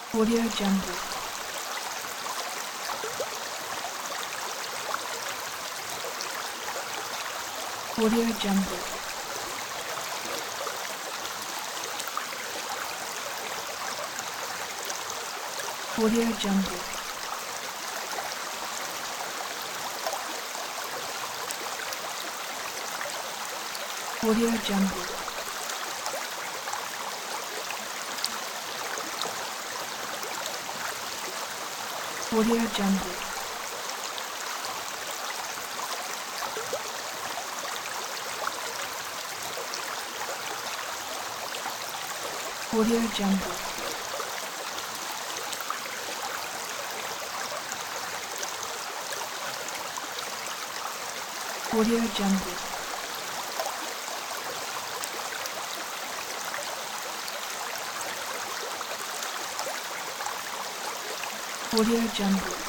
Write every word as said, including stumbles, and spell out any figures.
Audio Jungle. Audio Jungle. Audio Jungle. Audio Jungle. Audio Jungle. Audio Jungle. Audio Jungle. Audio Jungle.